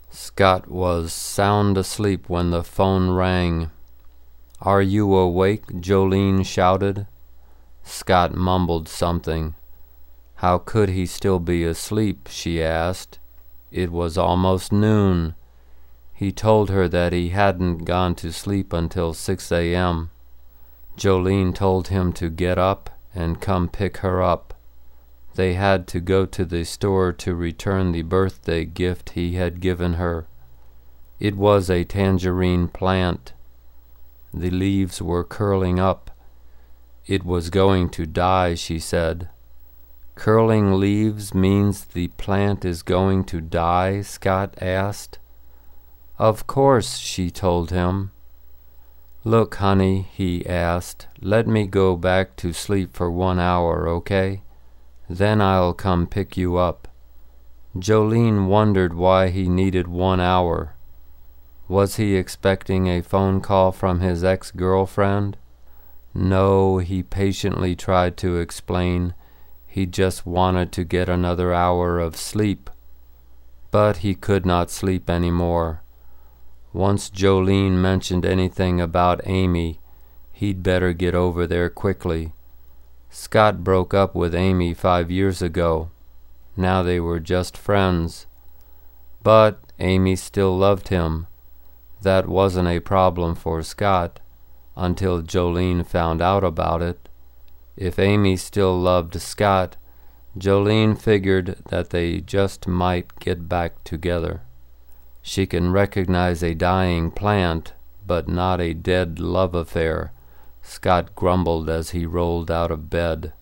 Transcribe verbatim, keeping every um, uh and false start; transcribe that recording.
Scott was sound asleep when the phone rang. "Are you awake?" Jolene shouted. Scott mumbled something. How could he still be asleep, she asked. It was almost noon. He told her that he hadn't gone to sleep until six a m Jolene told him to get up and come pick her up. They had to go to the store to return the birthday gift he had given her. It was a tangerine plant. The leaves were curling up. It was going to die, she said. "Curling leaves means the plant is going to die?" Scott asked. "Of course," she told him. "Look, honey," he asked, "let me go back to sleep for one hour, okay? Then I'll come pick you up." Jolene wondered why he needed one hour. Was he expecting a phone call from his ex-girlfriend? No, he patiently tried to explain. He just wanted to get another hour of sleep. But he could not sleep anymore. Once Jolene mentioned anything about Amy, he'd better get over there quickly. Scott broke up with Amy five years ago. Now they were just friends. But Amy still loved him. That wasn't a problem for Scott until Jolene found out about it. If Amy still loved Scott, Jolene figured that they just might get back together. She can recognize a dying plant, but not a dead love affair, Scott grumbled as he rolled out of bed.